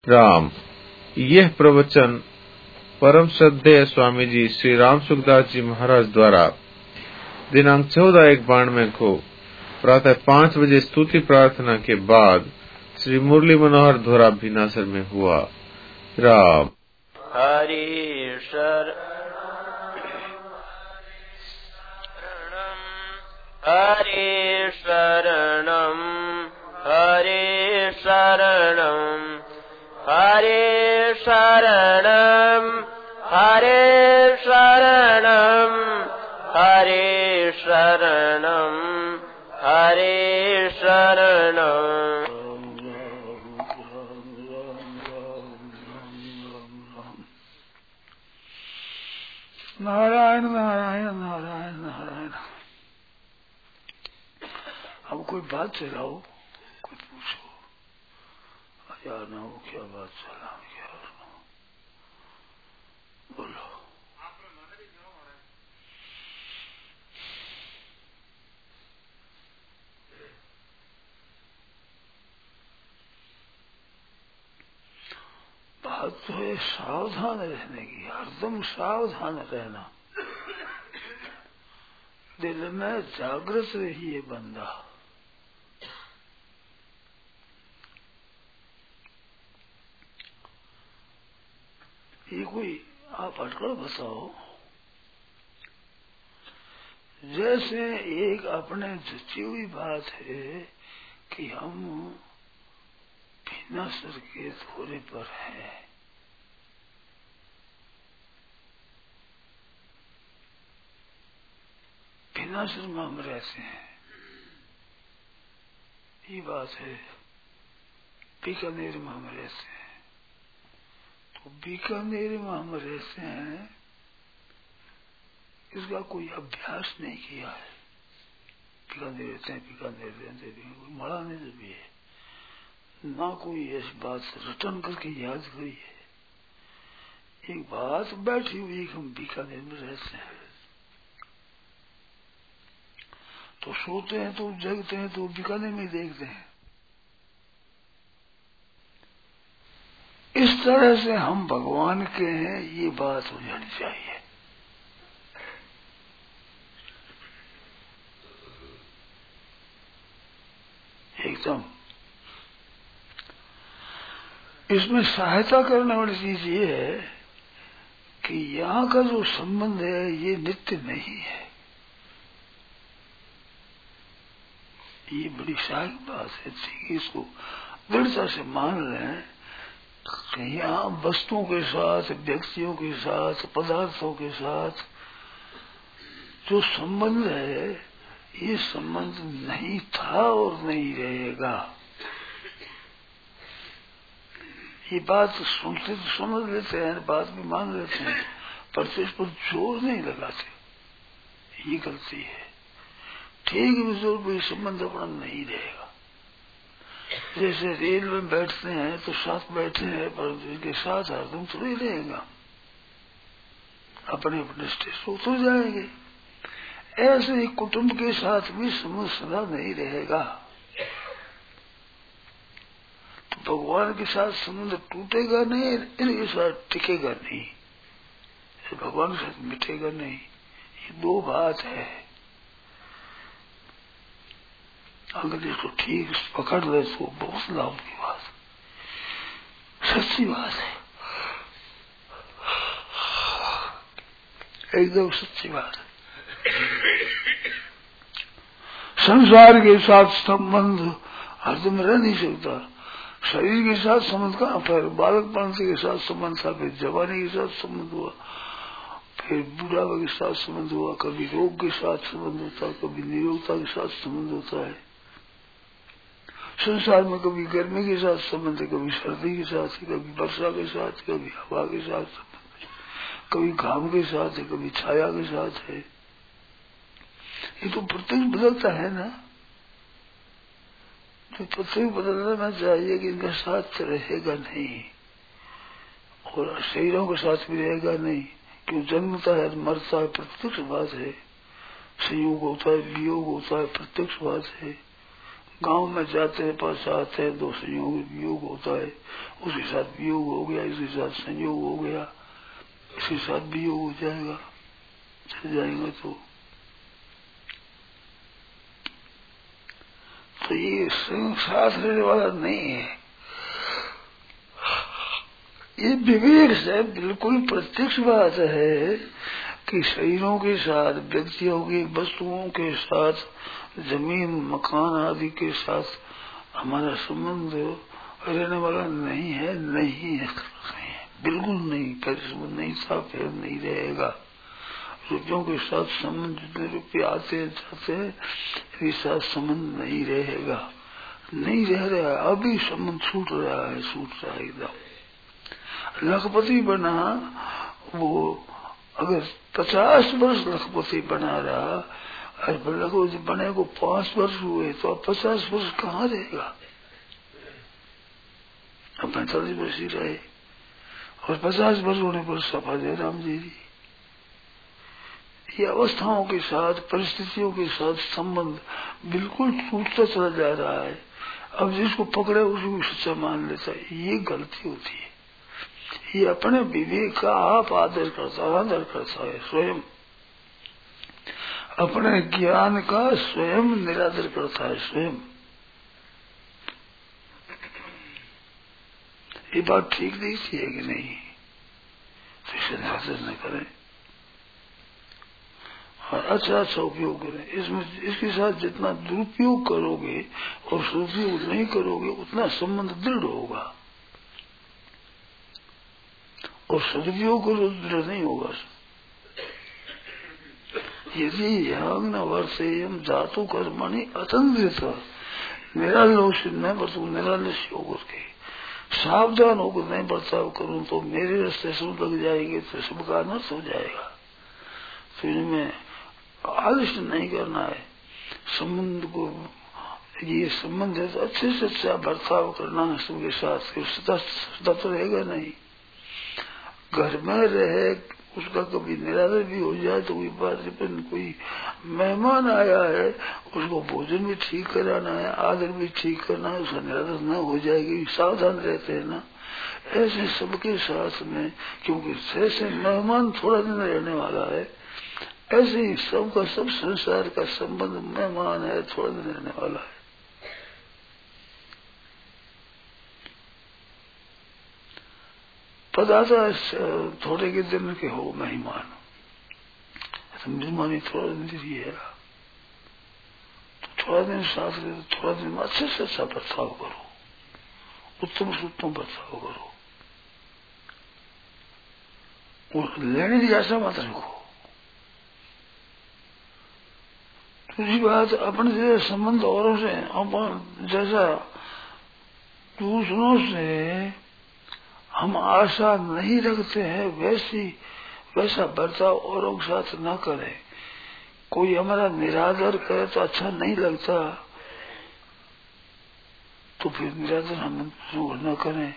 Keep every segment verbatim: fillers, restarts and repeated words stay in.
राम। यह प्रवचन परम श्रद्धेय स्वामी जी श्री राम सुखदास जी महाराज द्वारा दिनांक चौदह एक बानवे को प्रातः पाँच बजे स्तुति प्रार्थना के बाद श्री मुरली मनोहर धोरा भीनासर में हुआ। राम। हरि शरणम हरि शरणम हरि शरणम हरे शरणम हरे शरणम हरे शरणम हरे शरणम। नारायण नारायण नारायण नारायण। अब कोई बात चलाओ, कोई पूछो यार ना हो, क्या बात चला, क्या बोलो। बात तो है सावधान रहने की, हरदम सावधान रहना। दिल में जागृत रहिए बंदा। ये कोई आप अटकल बताओ, जैसे एक अपने जची हुई बात है कि हम भीनासर के दौरे पर हैं। भीनासर में हम रहते हैं, ये बात है। बीकानेर में हम रहते हैं, तो बीकानेर में हम रहते हैं, इसका कोई अभ्यास नहीं किया है। बीकानेर रहते हैं, बीकानेर रहते हैं, कोई मरा नहीं भी है ना, कोई ऐसी बात रटन करके याद करी है। एक बात बैठी हुई कि हम बीकानेर में रहते हैं, तो सोते हैं तो जगते हैं तो बीकानेर में देखते हैं। इस तरह से हम भगवान के हैं, ये बात हो जानी चाहिए। एकदम इसमें सहायता करने वाली चीज ये है कि यहाँ का जो संबंध है ये नित्य नहीं है। ये बड़ी सहायक बात है, इसको दृढ़ता से मान लें। यहाँ वस्तुओं के साथ, व्यक्तियों के साथ, पदार्थों के साथ जो संबंध है, ये संबंध नहीं था और नहीं रहेगा। ये बात सुनते तो समझ लेते हैं, बात भी मान लेते हैं, पर इस पर जोर नहीं लगाते। ये गलती है। ठीक है, जोर पर संबंध अपना नहीं रहेगा। जैसे रेल में बैठते हैं तो साथ बैठे हैं, पर इनके साथ हरदम थोड़ी रहेगा, अपने अपने स्टेशन उतर जाएंगे। ऐसे ही कुटुंब के साथ भी संबंध सदा नहीं रहेगा। तो भगवान के साथ संबंध टूटेगा नहीं, इनके साथ टिकेगा नहीं, भगवान के साथ मिटेगा नहीं। ये दो बात है। अगर इसको ठीक पकड़ ले तो बहुत लाभ की बात, सच्ची बात है, एकदम सच्ची बात है। संसार के साथ संबंध हरदम रह नहीं सकता। शरीर के साथ संबंध कहाँ पर, बालकपन के साथ संबंध था, फिर जवानी के साथ संबंध हुआ, फिर बुढ़ापे के साथ संबंध हुआ, कभी रोग के साथ संबंध होता है, कभी निरोगता के साथ संबंध होता है। संसार में कभी गर्मी के साथ संबंध है, कभी सर्दी के साथ है, कभी वर्षा के साथ, कभी हवा के साथ संबंध है, कभी घाम के साथ है, कभी छाया के साथ है। ये तो प्रत्येक बदलता है ना, तो प्रत्येक बदलना चाहिए कि इनका साथ रहेगा नहीं, और शरीरों के साथ भी रहेगा नहीं। क्यों जन्मता है, मरता है, प्रत्यक्ष बात है। संयोग होता है, वियोग होता है, प्रत्यक्ष बात है। गांव में जाते हैं, पास आते हैं, दो संयोग वियोग होता है, उसके साथ वियोग हो गया, इसके साथ संयोग हो गया, इसके साथ वियोग हो जाएगा, चल जाएगा। तो तो ये साथ रहने वाला नहीं है। ये विवेक से बिल्कुल प्रत्यक्ष बात है कि शरीरों के साथ, व्यक्तियों की, वस्तुओं के साथ, जमीन मकान आदि के साथ हमारा संबंध रहने वाला नहीं है, नहीं है, बिल्कुल नहीं। पहले संबंध नहीं था, फिर नहीं रहेगा। रुपयों के साथ संबंध, जितने रुपये आते हैं जाते हैं, इसके साथ संबंध नहीं रहेगा, नहीं रह रहा है। अभी संबंध छूट रहा है, छूट रहा है एकदम। लखपति बना वो अगर पचास वर्ष लखपति बना रहा, और लखपति बने को पांच वर्ष हुए, तो अब पचास वर्ष कहाँ रहेगा? अब पैंतालीस वर्ष ही रहे, और पचास वर्ष होने पर सफा दे राम जी। ये अवस्थाओं के साथ, परिस्थितियों के साथ संबंध बिल्कुल टूटता चला जा रहा है। अब जिसको पकड़े उसको सच्चा मान लेता है, ये गलती होती है। ये अपने विवेक का आप आदर करता है, आदर करता है स्वयं, अपने ज्ञान का स्वयं निरादर करता है स्वयं। ये बात ठीक नहीं थी है कि नहीं? तो इसे निरादर न करें और अच्छा अच्छा उपयोग करें। इसमें इसके साथ जितना दुरुपयोग करोगे और सदुपयोग नहीं करोगे, उतना संबंध दृढ़ होगा, और सदुपयोग करो दृढ़ नहीं होगा। यदि यज्ञ न वर्षेयम जातु कर्मणि अतंत्रित निरालोष न बरतू, निरालस्य होकर के सावधान होकर नहीं बर्ताव करूं तो मेरे रास्ते से लग जाएंगे, तो सबका अनर्थ हो जाएगा। तो इनमें आलस्य नहीं करना है। संबंध को, ये संबंध है तो अच्छे से अच्छा बर्ताव करना है सबके साथ। सदा तो रहेगा नहीं, घर में रहे, उसका कभी निरादर भी हो जाए तो कोई बात नहीं, पर कोई मेहमान आया है उसको भोजन भी ठीक कराना है, आदर भी ठीक करना है, उसका निरादर न हो जाएगी, सावधान रहते हैं ना। ऐसे सबके साथ में, क्योंकि जैसे मेहमान थोड़ा दिन रहने वाला है, ऐसे ही सबका सब संसार का संबंध मेहमान है, थोड़ा दिन रहने वाला है। पदार्थ थोड़े के दिन के हो मेहमान, मेहमानी थोड़ा दिन ही है, तो थोड़ा दिन साथ रहे, तो थोड़ा दिन में अच्छे से अच्छा बर्ताव करो, उत्तम से उत्तम बर्ताव करो, और लेने की आशा मत रखो। दूसरी बात, अपने जैसे संबंध औरों से, अपन जैसा दूसरों से हम आशा नहीं रखते हैं, वैसी वैसा बर्ताव औरों के साथ न करें। कोई हमारा निरादर करे तो अच्छा नहीं लगता, तो फिर निरादर हम न करें।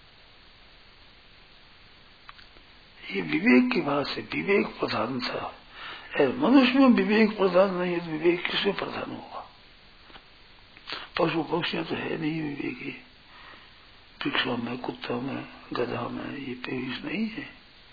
ये विवेक की बात है, विवेक प्रधान था। मनुष्य में विवेक प्रधान नहीं है तो विवेक किसमें प्रधान होगा? पशु पक्षियां तो है नहीं विवेकी, वृक्षों में, कुत्तों में, गधा में, ये पेश नहीं है।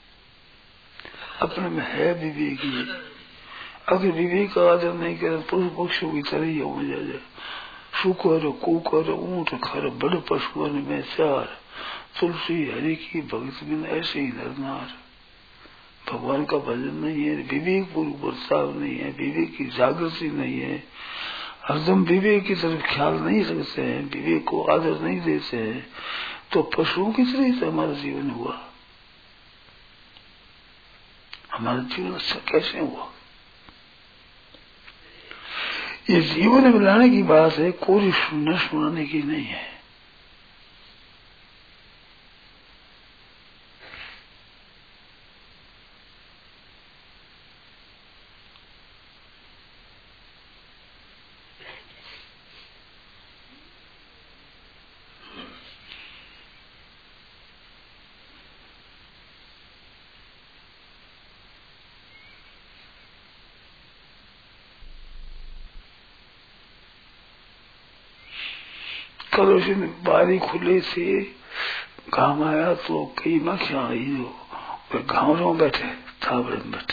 अपने में है विवेकी। अगर विवेक का आदर नहीं करे, पशु पक्षियों की तरह ही हो जाए। शुकर कुकर ऊंट खर बड़ पशुओं में चार, तुलसी हरि की भगत बिन ऐसे ही नरनार। भगवान का भजन नहीं है, विवेक पूर्व बर्ताव नहीं है, विवेक की जागृति नहीं है, हरदम विवेक की तरफ ख्याल नहीं रखते हैं, विवेक को आदर नहीं देते हैं, तो पशुओं की तरह ही तो हमारा जीवन हुआ। हमारा जीवन अच्छा कैसे हुआ? ये जीवन में लाने की बात है, कोई सुनने सुनाने की नहीं है। करोशी बारी खुले थे, घाम आया तो कई मक्खियां आई जो घावरों बैठे थावड़े में बैठे,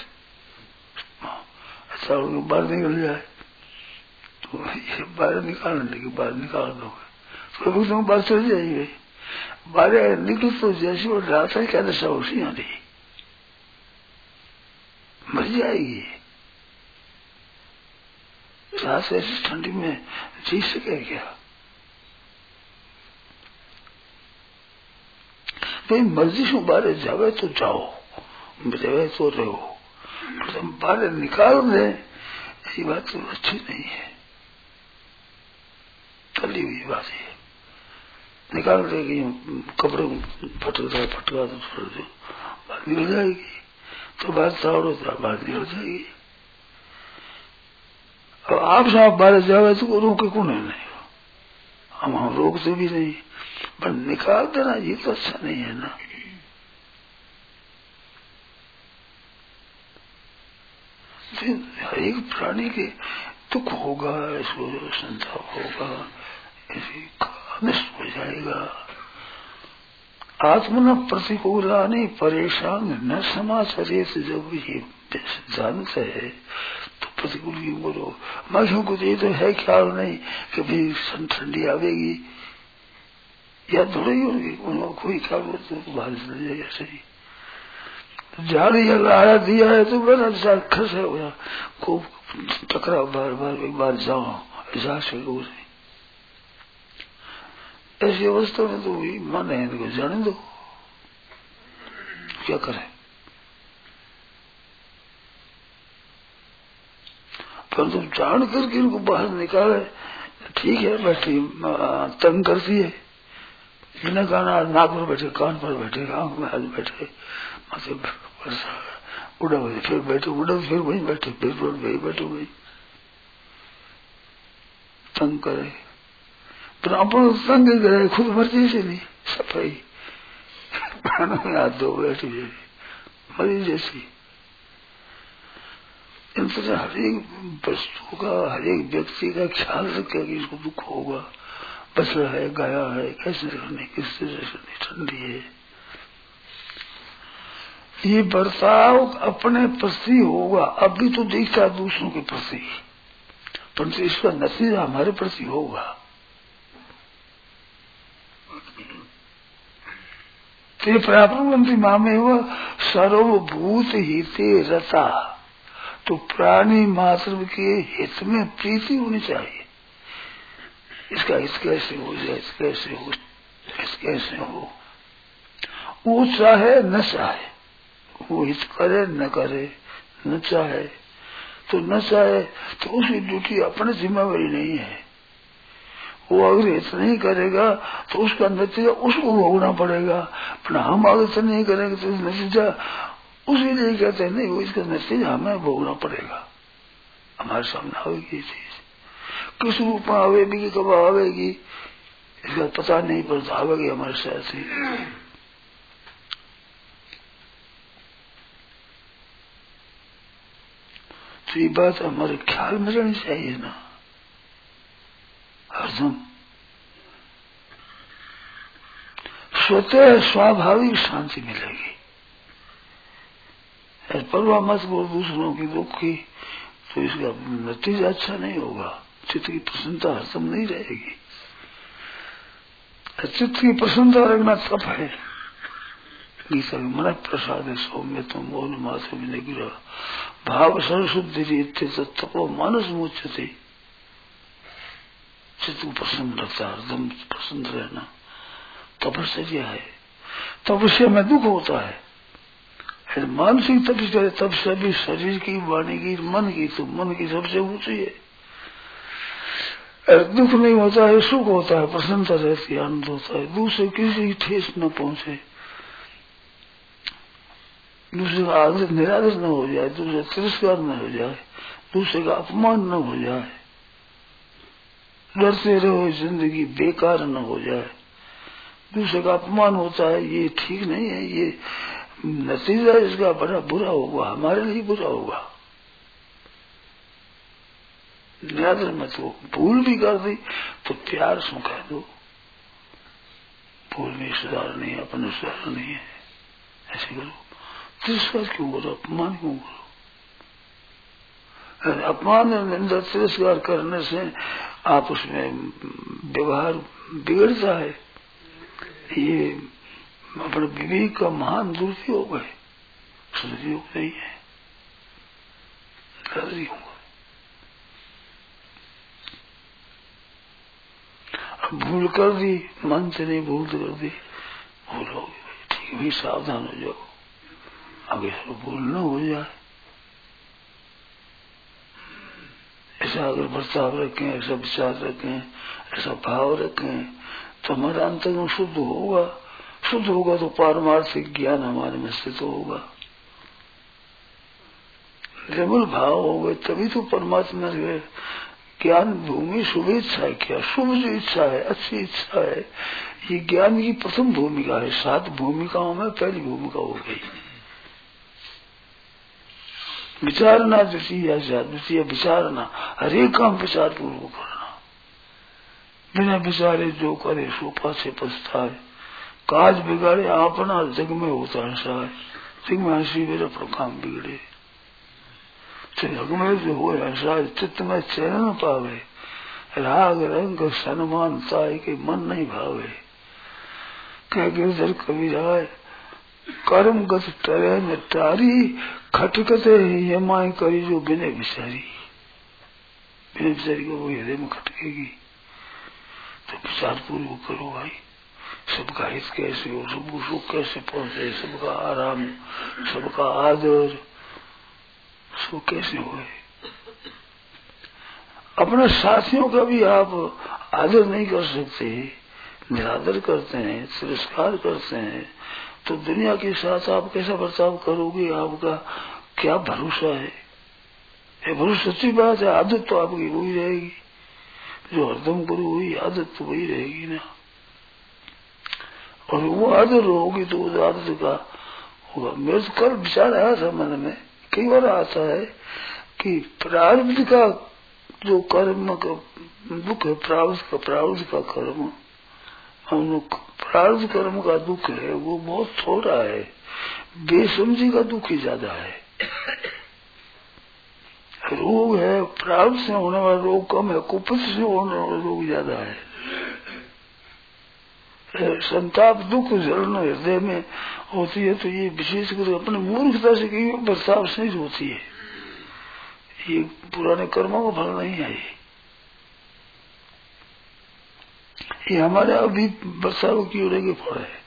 ऐसा बाहर निकल जाए तो ये बाहर निकालने लगे, बाहर निकाल दोगे तो तुम बाहर चल जाएंगे। बाहर निकल तो जैसे वो रात है क्या दशा उसी आ रही, मर जाएगी। रात ऐसी ठंडी में जी सके क्या? भाई मर्जी से बाहर जावे तो जाओ, जावे तो रहो, तुम बाहर निकाल दे ये बात तो अच्छी नहीं है, चली हुई बात है। निकाल देगी कपड़े फटका फटका तो छोड़ दो, बात निकल जाएगी। तो बात ताड़ो तो बात निकल जाएगी। और आप साहब बाहर जावे तो रोके कौन है? नहीं, हम हम रोकते भी नहीं, पर निकाल देना ये तो अच्छा नहीं है ना। हर एक प्राणी के दुख होगा, इसको संताप होगा, अनिष्ट हो जाएगा। आत्मना प्रतिकूलानि परेशान न समाचारे से जब ये जानता है तो प्रतिकूल की बोलो। मनुष्यों को ये तो है ख्याल नहीं कि भाई ठंडी आवेगी या थोड़ी ही होगी, उनको कोई ख्याल हो तो बाहर चले जाएगा। सही झाड़ी आया दिया है तो बड़ा खस है हो खूब टकरा बार बार एक बार जाओ ऐसा से नहीं। ऐसी अवस्था में तो वही मन है इनको जाने दो, क्या करें। पर तुम जान करके इनको बाहर निकाले ठीक है, बैठी तंग करती है, बिना गाना नाक पर बैठे, कान पर बैठे, आंख में हाथ बैठे, मतलब उड़ा हुए फिर बैठे, उड़ा फिर वहीं बैठे, फिर वही बैठे, वही तंग करे। पर अपन तंग करे, खुद मर्जी से नहीं, सफाई हाथ दो बैठी मरी जैसी। इन तरह हर एक वस्तु का, हर एक व्यक्ति का ख्याल रखे कि इसको दुख होगा, बचड़ा है, गाया है, कैसे रहने, किस तरह से ठंडी है। ये बर्ताव अपने प्रति होगा, अभी तो दिखता है दूसरों के प्रति, परंतु इसका नतीजा हमारे प्रति होगा। ते प्राप्नुवन्ति मामेव सर्वभूत हिते रता, तो प्राणी मात्र के हित में प्रीति होनी चाहिए। इसका हित कैसे हो जाए, कैसे हो, कैसे हो, वो चाहे न चाहे, वो हित करे न करे, न चाहे तो न चाहे, तो उसकी ड्यूटी अपने जिम्मेवारी नहीं है। वो अगर हित नहीं करेगा तो उसका नतीजा उसको भोगना पड़ेगा, पर हम अगर नहीं करेंगे तो नतीजा उसी लिए कहते हैं नहीं, वो इसका नतीजा हमें भोगना पड़ेगा। हमारे सामने आवेगी ये चीज, किस रूप में आवेगी, कब आवेगी इसका पता नहीं, पर आवेगी हमारे साथ ही। तो ये बात हमारे ख्याल में रहनी चाहिए ना हरदम। स्वतः स्वाभाविक शांति मिलेगी। परवाह मत वो दूसरों की दुख की, तो इसका नतीजा अच्छा नहीं होगा। चित्त की प्रसन्नता हरदम नहीं रहेगी। चित्त की प्रसन्नता रखना तप है। गीता में मन प्रसाद सौम्य तुम मौन मात्र भी नहीं गिरा भाव सरशुद्धि रीते तपो मानस मुच्यते। चित्त को प्रसन्न रखता, हरदम प्रसन्न रहना तपस्या है। तपस्या में दुख होता है, मानसिक तपस्या तपस्या भी शरीर की, वाणी की, मन की, तो मन की सबसे ऊंची है। दुख नहीं होता है, सुख होता है, प्रसन्नता रहती है, आनंद होता है, दूसरे किसी की ठेस न पहुंचे, दूसरे का आदर निरादर न हो जाए, दूसरे तिरस्कार न हो जाए, दूसरे का अपमान न हो जाए, डरते रहो जिंदगी बेकार न हो जाए। दूसरे का अपमान होता है, ये ठीक नहीं है, ये नतीजा इसका बड़ा बुरा होगा, हमारे लिए बुरा होगा। निरादर मत हो, भूल भी कर दी तो प्यार से कह दो, भूल में सुधार नहीं है, अपने सुधार नहीं है, ऐसे करो। तिरस्कार क्यों करो, अपमान क्यों करो? अपमान और निंदा तिरस्कार करने से आप उसमें व्यवहार बिगड़ता है। ये अपने विवेक का महान दुरुपयोग है, सदुपयोग नहीं है। अब भूल कर दी, मन से नहीं भूल कर दी, भूल हो गई, ठीक है, सावधान हो जाओ, आगे से भूल न हो जाए। ऐसा अगर बर्ताव रखें, ऐसा विचार रखें, ऐसा भाव रखें, तो हमारा अंतर्गुण शुद्ध होगा। शुद्ध होगा तो पारमार्थिक ज्ञान हमारे में स्थित होगा। निर्मल भाव हो गए तभी तो परमात्मा में ज्ञान भूमि शुभ इच्छा है। क्या शुभ जो इच्छा है, अच्छी इच्छा है, ये ज्ञान की प्रथम भूमिका है। सात भूमिकाओं में पहली भूमिका हो गई विचारना, द्वितीय द्वितीय विचारना। हरेक काम विचार पूर्वक करना, बिना विचारे जो करे सो पाछे पछताए। काज बिगाड़े अपना, जग में होता हंसाए। जग में हंसी मेरे पर काम बिगड़े, जग में जो हो हंसाए। चित्त में चैन न पावे, राग रंग सन्मान ताय के मन नहीं भावे। कह गिरधर कबीराय, कर्म गत टरे न टारी। खटकते ये माए करी जो बिने बिचारी। बिने बिचारी को वो हृदय में खटकेगी। तो विचार पूर्वक करो भाई, सबका हित कैसे हो, सबको सुख कैसे पहुंचे, सबका आराम, सबका आदर, सब कैसे हो। अपने साथियों का भी आप आदर नहीं कर सकते, निरादर करते हैं, तिरस्कार करते हैं, तो दुनिया के साथ आप कैसा बर्ताव करोगे? आपका क्या भरोसा है? ये भरोसा सच्ची बात है। आदत तो आपकी वही रहेगी, जो हरदम करो वही आदत तो वही रहेगी ना। और वो आदत होगी तो उस आदत का होगा। मेरे तो कल विचार आया था मन में, कई बार आता है कि प्रारब्ध का जो कर्म का दुख है, प्रारब्ध का प्रारब्ध का कर्म, हम लोग प्रारब्ध कर्म का दुख है वो बहुत थोड़ा है, बेसमझी का दुख ही ज्यादा है। रोग है, प्रारब्ध से होने वाला रोग कम है, कुपित से होने वाला रोग ज्यादा है। संताप दुख जलन हृदय में होती है, तो ये विशेषकर अपने मूर्खता से कई बर्ताव से ही होती है। ये पुराने कर्मों का फल नहीं है। ये हमारे अभी बर्ताव की ओर के फल है।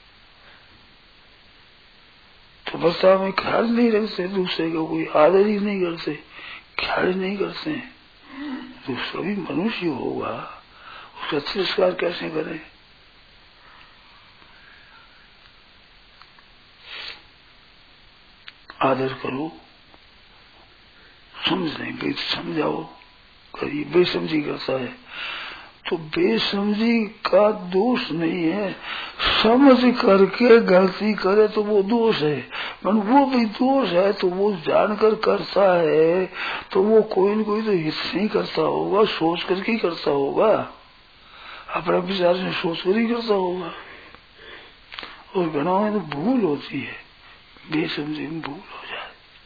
तो बर्ताव में ख्याल नहीं रखते, दूसरे का कोई आदर ही नहीं करते, ख्याल नहीं करते, तो सभी मनुष्य होगा, उसका तिरस्कार कैसे करें? आदर करो, समझ नहीं बे समझाओ, कभी बेसमझी करता है तो बेसमझी का दोष नहीं है, समझ करके गलती करे तो वो दोष है। मन वो भी दोष है तो वो जानकर करता है, तो वो कोई न कोई तो हित नहीं करता होगा, सोच करके ही करता होगा, अपने विचार से सोच कर ही करता होगा। और घना में तो भूल होती है, बेसमझी में भूल हो जाए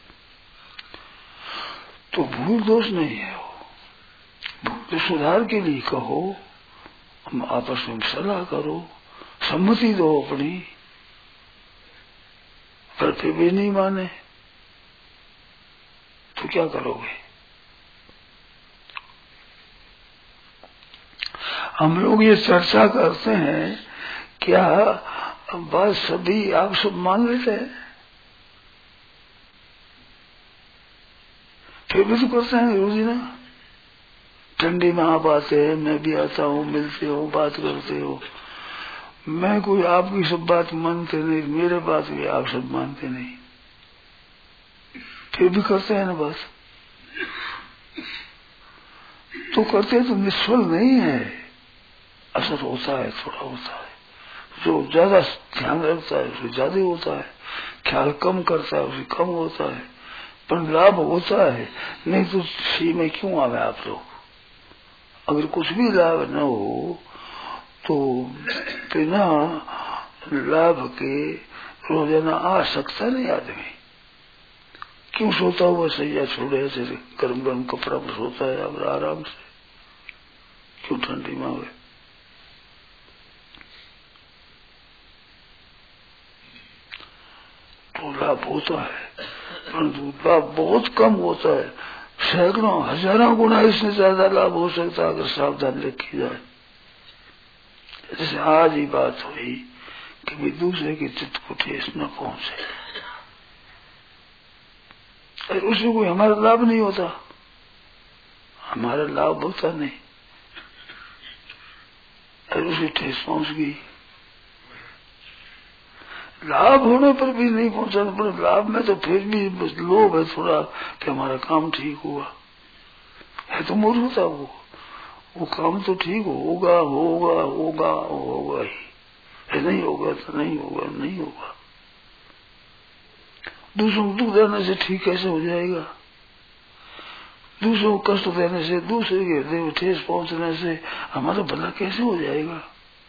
तो भूल दोष नहीं है। वो तो सुधार के लिए कहो, हम आपस में सलाह करो, सम्मति दो अपनी, पर फिर भी नहीं माने तो क्या करोगे? हम लोग ये चर्चा करते हैं, क्या बात सभी आप सब मान लेते हैं? फिर भी तो करते हैं रोजी ना। ठंडी में आप आते हैं, मैं भी आता हूँ, मिलते हो, बात करते हो, मैं कोई आपकी सब बात मानते नहीं, मेरे बात भी आप सब मानते नहीं, फिर भी करते हैं ना बात। तो करते तो निष्फल नहीं है, असर होता है, थोड़ा होता है। जो ज्यादा ध्यान रखता है उसे ज्यादा होता है, ख्याल कम करता है उसे कम होता है, पर लाभ होता है। नहीं तो सी में क्यों आवे आप लोग? अगर कुछ भी लाभ न हो तो बिना लाभ के रोजाना आ सकता नहीं आदमी। क्यों सोता हुआ सैया छोड़े ऐसे गर्म गर्म कपड़ा पर सोता है अब आराम से, क्यों ठंडी में हुए? तो लाभ होता है, परंतु लाभ बहुत कम होता है। सैकड़ों हजारों गुना इससे ज्यादा लाभ हो सकता है अगर सावधानी रखी जाए। जैसे आज ही बात हुई कि भी दूसरे के चित्त को ठेस न पहुंचे, और उसमें कोई हमारा लाभ नहीं होता, हमारा लाभ होता नहीं, और उसे ठेस पहुंच गई। लाभ होने पर भी नहीं पहुंचाना, पर लाभ में तो फिर भी लोभ है थोड़ा कि हमारा काम ठीक हुआ है, तो मूर्खता वो वो काम तो ठीक होगा होगा होगा होगा ही है, नहीं होगा तो नहीं होगा नहीं होगा। दूसरों को दुख देने से ठीक कैसे हो जाएगा? दूसरों को कष्ट देने से, दूसरे के हृदय में ठेस पहुंचने से हमारा भला कैसे हो जाएगा?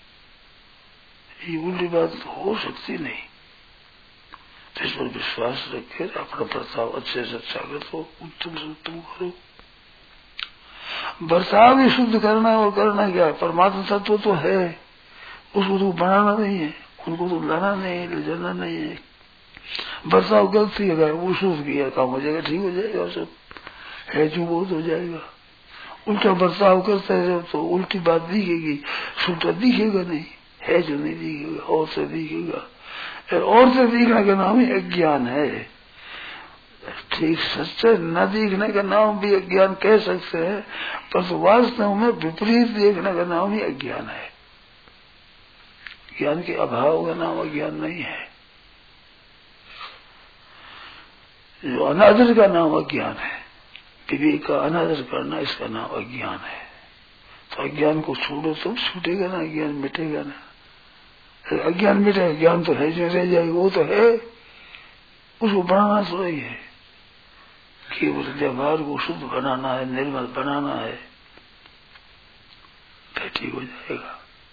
ये उल्टी बात हो सकती नहीं। तो इस पर विश्वास रखे, अपना बर्ताव अच्छे से अच्छा करो, उत्तम से उत्तम करो। बर्ताव भी शुद्ध करना है, और करना क्या? परमात्मा तत्व तो है, उसको तो बनाना नहीं है, उनको तो लाना नहीं है, ले जाना नहीं है। बर्ताव गलती है, वो शुद्ध किया काम हो जाएगा, ठीक हो जाएगा, सब है जो बहुत हो जाएगा। उल्टा बर्ताव करते रहो तो उल्टी बात दिखेगी, शुद्ध दिखेगा नहीं, है जो नहीं दिखेगा, और से दिखेगा। और से दिखने का नाम ही अज्ञान है। ठीक सच्चे न दिखने का नाम भी अज्ञान कह सकते हैं, पर वास्तव में विपरीत देखने का नाम ही अज्ञान है। ज्ञान के अभाव का नाम अज्ञान नहीं है। जो अनादर का नाम अज्ञान है, विवेक का अनादर करना, इसका नाम अज्ञान है। तो अज्ञान को छोड़ो तो छूटेगा ना, अज्ञान मिटेगा ना। अज्ञान मिटेगा, ज्ञान तो है जो रह जाएगा, वो तो है, उसको बढ़ाना तो ही है। केवल व्यवहार को शुद्ध बनाना है, निर्मल बनाना है, फिर ठीक हो जाएगा।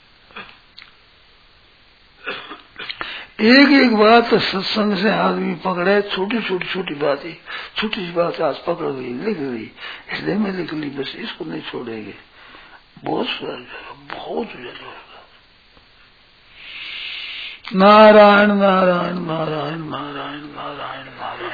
एक एक बात सत्संग से आदमी पकड़े, छोटी छोटी छोटी बात ही, छोटी सी बात आज पकड़ गई, लिख गई, हृदय में लिख ली, बस इसको नहीं छोड़ेंगे, बहुत सुधर जाएगा, बहुत सुधर जाएगा। नारायण नारायण नारायण नारायण नारायण नारायण।